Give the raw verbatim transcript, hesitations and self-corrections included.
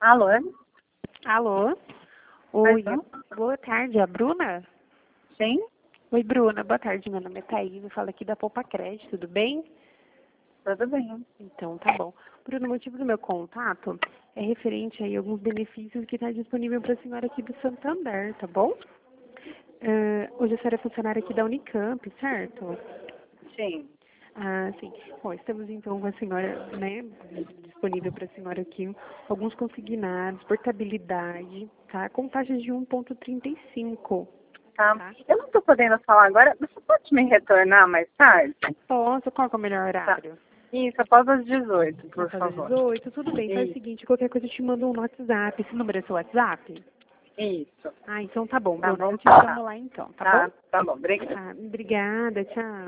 Alô? Alô? Oi, Oi, boa tarde, é a Bruna? sim? Oi, Bruna, boa tarde, meu nome é Thaís, eu falo aqui da Poupa Crédito, tudo bem? Tudo bem. Então, tá bom. Bruna, o motivo do meu contato é referente aí a alguns benefícios que está disponível para a senhora aqui do Santander, tá bom? Ah, hoje a senhora é funcionária aqui da Unicamp, certo? Sim. Ah, sim. Bom, estamos então com a senhora, né, disponível para a senhora aqui alguns consignados, portabilidade, tá? Com taxas de um vírgula trinta e cinco, Tá. tá? Eu não estou podendo falar agora. Você pode me retornar mais tarde? Posso? Qual que é o melhor Tá. horário? Isso, após as dezoito, por Após as favor. dezoito? Tudo bem. Faz o Isso. seguinte, qualquer coisa eu te mando um WhatsApp. Esse número é seu WhatsApp? Isso. Ah, então tá bom, Tá Bruna. bom? Eu te Tá. chamo lá então, tá bom? Tá, tá bom. Obrigada. Ah, obrigada, tchau.